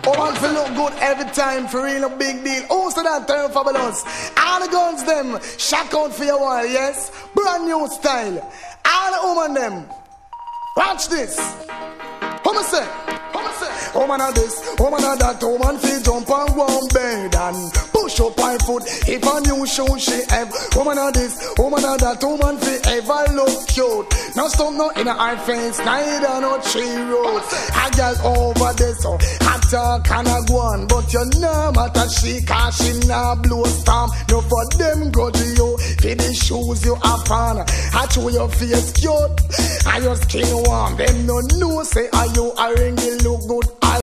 Woman feel look good every time, for real, a big deal. Who's to that term fabulous? All the girls them, shock out for a while, yes? Brand new style. All the woman them, watch this. What say? Woman of this, woman of that, woman feel jump and go on bed and push up her foot if a new shoe she have. Woman of this, woman of that, woman feel ever look cute. No stop no in her face, neither no tree road. A girl over there so hot talk and a go on, but you know matter she cause she nah blow storm. No for them go to you, for the shoes you have on. I show your face cute, and your skin warm. Them no know say are you a ring you look good.